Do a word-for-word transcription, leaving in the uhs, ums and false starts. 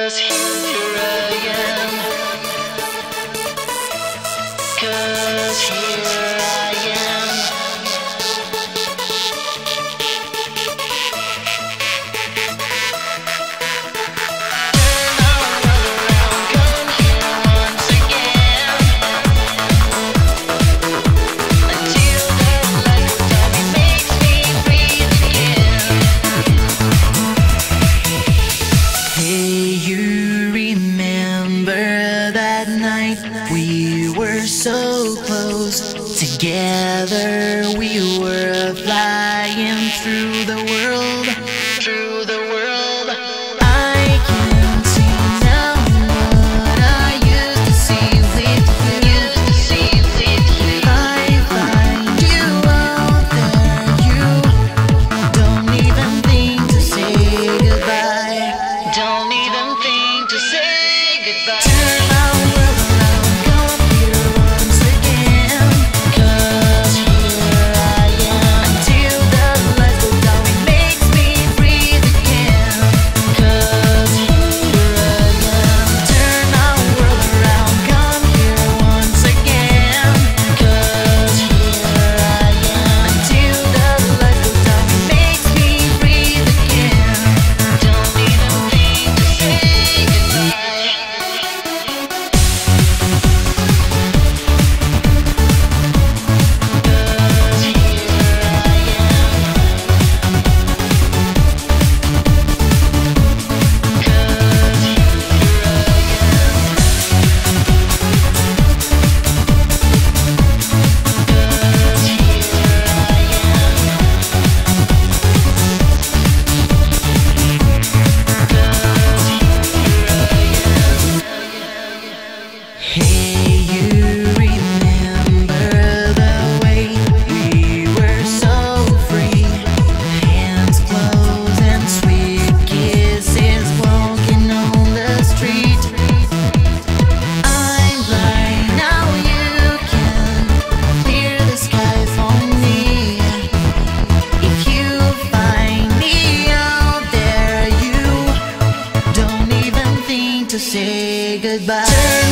'Cause here I am. 'Cause here I am. We were so close, together we were flying through the world, Through the world. I can see now what I used to see with you. Used to see with you. I find you out there, you don't even think to say goodbye. Don't even think to say goodbye. Turn my world around, come here once again. 'Cause here I am. Until the lights go down, it makes me breathe again. 'Cause here I am. Turn my world around, come here once again. 'Cause here I am. Until the lights go down, it makes me breathe again. Don't even think to say goodbye. Hey, you remember the way we were so free? Hands closed and sweet kisses walking on the street. I'm blind, now you can clear the sky for me. If you find me out there, you don't even think to say goodbye.